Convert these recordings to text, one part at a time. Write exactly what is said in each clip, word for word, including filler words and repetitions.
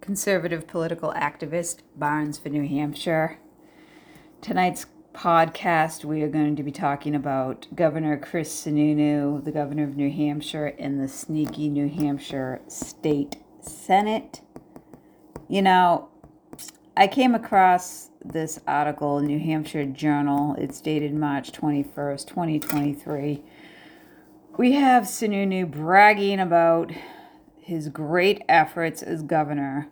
conservative political activist, Barnes for New Hampshire. Tonight's podcast, we are going to be talking about Governor Chris Sununu, the governor of New Hampshire, and the sneaky New Hampshire State Senate. You know, I came across this article in New Hampshire Journal. It's dated March twenty-first, twenty twenty-three. We have Sununu bragging about his great efforts as governor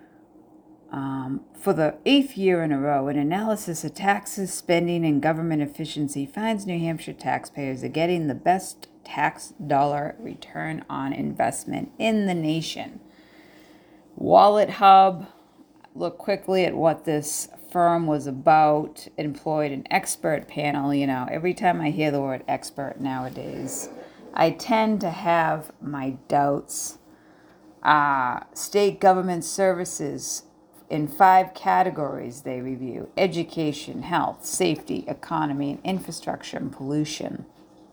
um, for the eighth year in a row. An analysis of taxes, spending, and government efficiency finds New Hampshire taxpayers are getting the best tax dollar return on investment in the nation. Wallet Hub looked quickly at what this firm was about, employed an expert panel. You know, every time I hear the word expert nowadays, I tend to have my doubts. Uh, state government services in five categories they review: education, health, safety, economy, and infrastructure and pollution.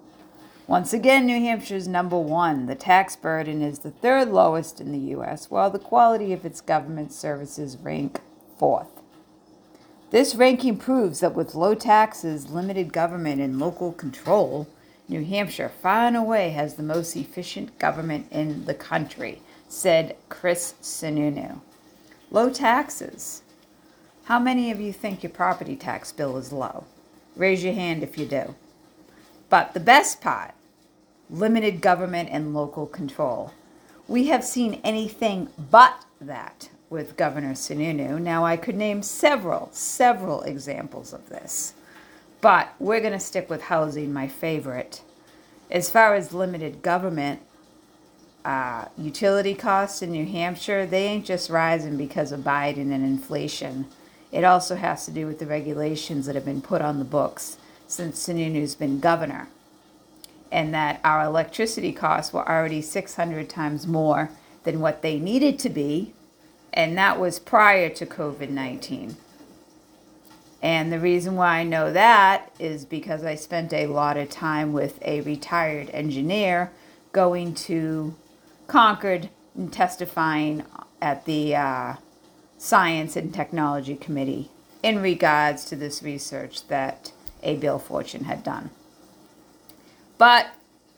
Once again, New Hampshire is number one. The tax burden is the third lowest in the U S, while the quality of its government services rank fourth. This ranking proves that with low taxes, limited government, and local control, New Hampshire far and away has the most efficient government in the country, said Chris Sununu. Low taxes. How many of you think your property tax bill is low? Raise your hand if you do. But the best part, limited government and local control. We have seen anything but that with Governor Sununu. Now, I could name several, several examples of this, but we're going to stick with housing, my favorite. As far as limited government, Uh, utility costs in New Hampshire, they ain't just rising because of Biden and inflation. It also has to do with the regulations that have been put on the books since Sununu's been governor, and that our electricity costs were already six hundred times more than what they needed to be, and that was prior to covid nineteen. And the reason why I know that is because I spent a lot of time with a retired engineer going to Concord and testifying at the uh, Science and Technology Committee in regards to this research that A. Bill Fortune had done. But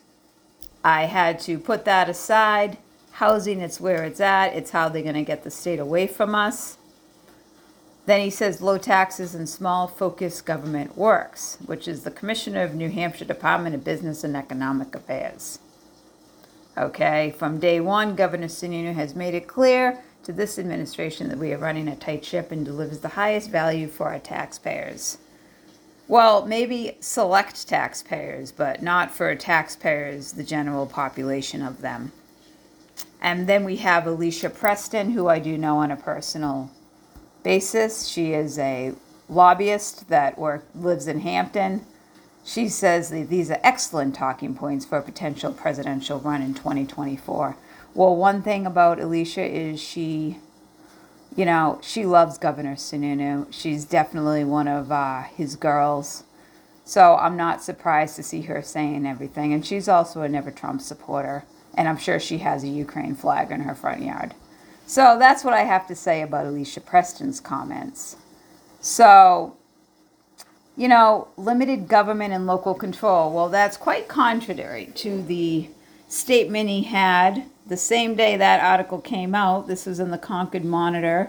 I had to put that aside. Housing, it's where it's at. It's how they're going to get the state away from us. Then he says low taxes and small focus government works, which is the Commissioner of New Hampshire Department of Business and Economic Affairs. Okay, from day one, Governor Sununu has made it clear to this administration that we are running a tight ship and delivers the highest value for our taxpayers. Well, maybe select taxpayers, but not for taxpayers, the general population of them. And then we have Alicia Preston, who I do know on a personal basis. She is a lobbyist that work, lives in Hampton. She says that these are excellent talking points for a potential presidential run in twenty twenty-four. Well, one thing about Alicia is she, you know, she loves Governor Sununu. She's definitely one of uh, his girls. So I'm not surprised to see her saying everything. And she's also a Never Trump supporter. And I'm sure she has a Ukraine flag in her front yard. So that's what I have to say about Alicia Preston's comments. So, you know, limited government and local control. Well, that's quite contrary to the statement he had the same day that article came out. This was in the Concord Monitor.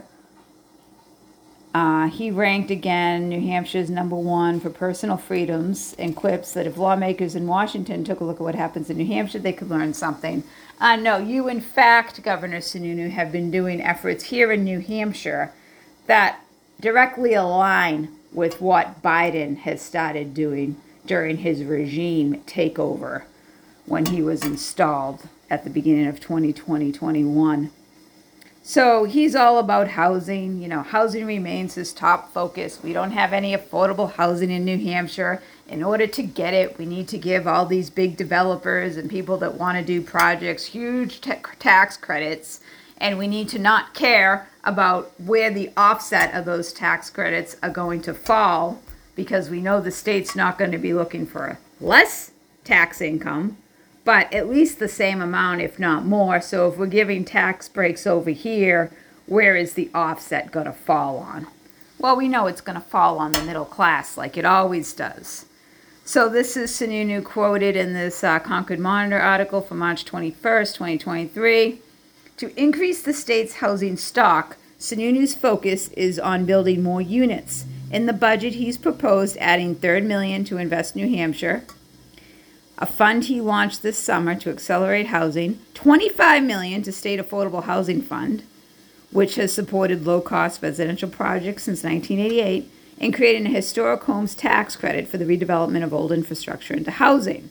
Uh, he ranked again New Hampshire's number one for personal freedoms and quips that if lawmakers in Washington took a look at what happens in New Hampshire, they could learn something. Uh, no, you, in fact, Governor Sununu, have been doing efforts here in New Hampshire that directly align with what Biden has started doing during his regime takeover when he was installed at the beginning of twenty twenty, twenty-one. So he's all about housing. You know, housing remains his top focus. We don't have any affordable housing in New Hampshire. In order to get it, we need to give all these big developers and people that want to do projects huge t- tax credits. And we need to not care about where the offset of those tax credits are going to fall, because we know the state's not going to be looking for less tax income, but at least the same amount, if not more. So if we're giving tax breaks over here, where is the offset going to fall on? Well, we know it's going to fall on the middle class like it always does. So this is Sununu quoted in this uh, Concord Monitor article from March twenty-first, twenty twenty-three. To increase the state's housing stock, Sununu's focus is on building more units. In the budget, he's proposed adding thirty million dollars to Invest New Hampshire, a fund he launched this summer to accelerate housing, twenty-five million dollars to State Affordable Housing Fund, which has supported low-cost residential projects since nineteen eighty-eight, and creating a historic homes tax credit for the redevelopment of old infrastructure into housing.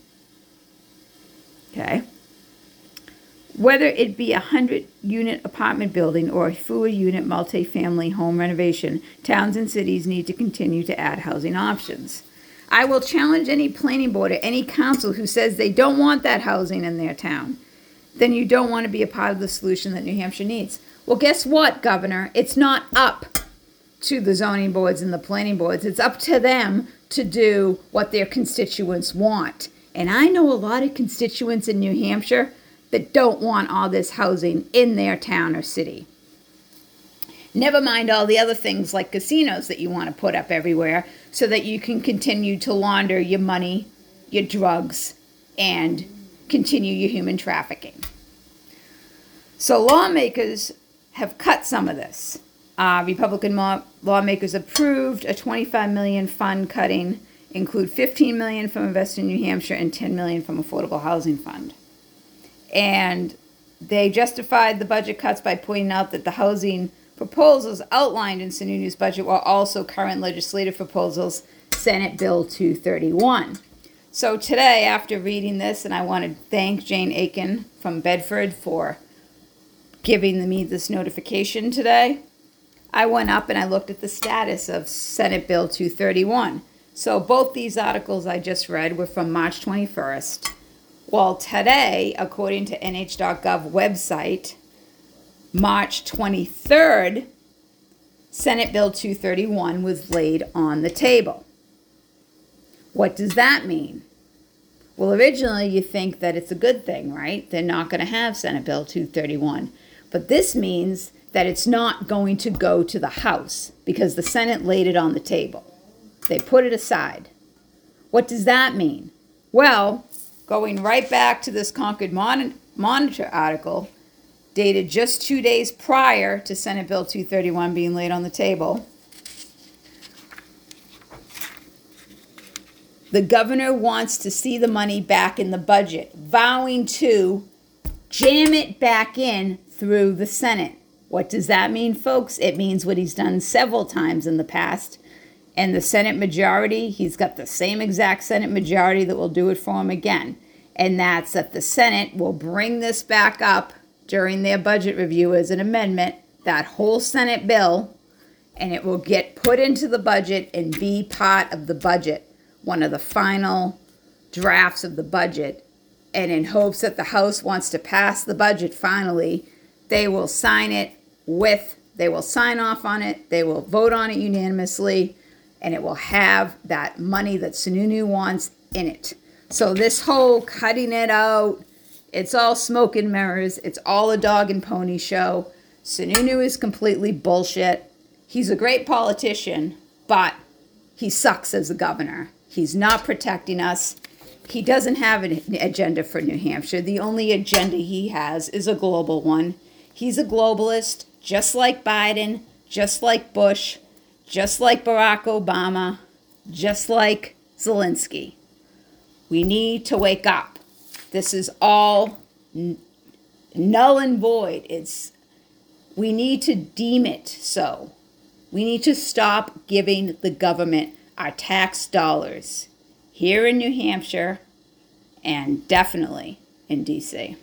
Okay. Whether it be a hundred-unit apartment building or a four-unit multifamily home renovation, towns and cities need to continue to add housing options. I will challenge any planning board or any council who says they don't want that housing in their town. Then you don't want to be a part of the solution that New Hampshire needs. Well, guess what, Governor? It's not up to the zoning boards and the planning boards. It's up to them to do what their constituents want. And I know a lot of constituents in New Hampshire that don't want all this housing in their town or city. Never mind all the other things like casinos that you want to put up everywhere so that you can continue to launder your money, your drugs, and continue your human trafficking. So lawmakers have cut some of this. Uh, Republican law- lawmakers approved a twenty-five million dollars fund cutting, include fifteen million dollars from Invest in New Hampshire and ten million dollars from Affordable Housing Fund. And they justified the budget cuts by pointing out that the housing proposals outlined in Sununu's budget were also current legislative proposals, Senate Bill two thirty-one. So today, after reading this, and I want to thank Jane Aiken from Bedford for giving me this notification today, I went up and I looked at the status of Senate Bill two thirty-one. So both these articles I just read were from March twenty-first. Well, today, according to N H dot gov website, March twenty-third, Senate Bill two thirty-one was laid on the table. What does that mean? Well, originally you think that it's a good thing, right? They're not going to have Senate Bill two thirty-one. But this means that it's not going to go to the House because the Senate laid it on the table. They put it aside. What does that mean? Well, going right back to this Concord Mon- Monitor article, dated just two days prior to Senate Bill two thirty-one being laid on the table, the governor wants to see the money back in the budget, vowing to jam it back in through the Senate. What does that mean, folks? It means what he's done several times in the past. And the Senate majority, he's got the same exact Senate majority that will do it for him again. And that's that the Senate will bring this back up during their budget review as an amendment, that whole Senate bill, and it will get put into the budget and be part of the budget, one of the final drafts of the budget. And in hopes that the House wants to pass the budget finally, they will sign it with, they will sign off on it, they will vote on it unanimously, and it will have that money that Sununu wants in it. So this whole cutting it out, it's all smoke and mirrors. It's all a dog and pony show. Sununu is completely bullshit. He's a great politician, but he sucks as a governor. He's not protecting us. He doesn't have an agenda for New Hampshire. The only agenda he has is a global one. He's a globalist, just like Biden, just like Bush, just like Barack Obama, just like Zelensky. We need to wake up. This is all n- null and void. It's, we need to deem it so. We need to stop giving the government our tax dollars here in New Hampshire and definitely in D C